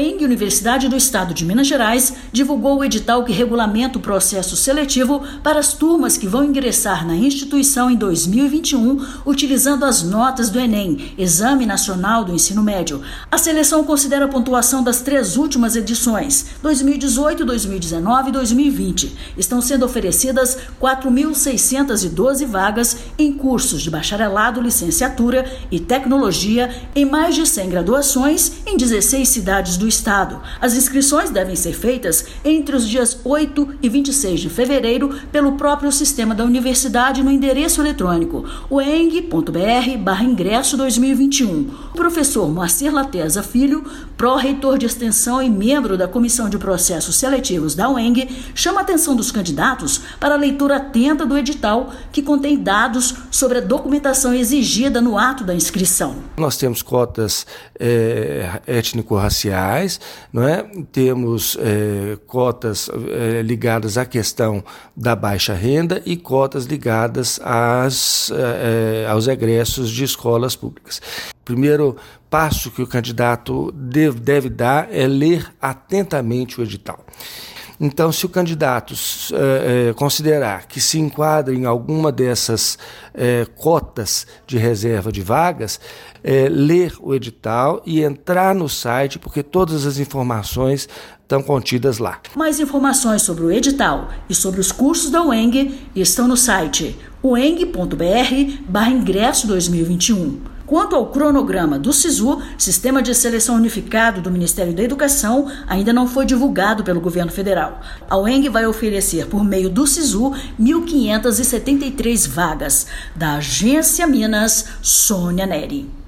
UENG, Universidade do Estado de Minas Gerais, divulgou o edital que regulamenta o processo seletivo para as turmas que vão ingressar na instituição em 2021, utilizando as notas do Enem, Exame Nacional do Ensino Médio. A seleção considera a pontuação das 3 últimas edições, 2018, 2019 e 2020. Estão sendo oferecidas 4.612 vagas em cursos de bacharelado, licenciatura e tecnologia em mais de 100 graduações em 16 cidades do estado. As inscrições devem ser feitas entre os dias 8 e 26 de fevereiro pelo próprio sistema da universidade no endereço eletrônico ueng.br/ingresso 2021. O professor Moacir Lateza Filho, pró-reitor de extensão e membro da Comissão de Processos Seletivos da UENG, chama a atenção dos candidatos para a leitura atenta do edital, que contém dados sobre a documentação exigida no ato da inscrição. Nós temos cotas étnico-raciais, não é? Temos cotas ligadas à questão da baixa renda e cotas ligadas aos egressos de escolas públicas. O primeiro passo que o candidato deve dar é ler atentamente o edital. Então, se o candidato considerar que se enquadra em alguma dessas cotas de reserva de vagas, ler o edital e entrar no site, porque todas as informações estão contidas lá. Mais informações sobre o edital e sobre os cursos da UENG estão no site ueng.br/ingresso 2021. Quanto ao cronograma do SISU, Sistema de Seleção Unificado do Ministério da Educação, ainda não foi divulgado pelo governo federal. A UENG vai oferecer, por meio do SISU, 1.573 vagas. Da Agência Minas, Sônia Neri.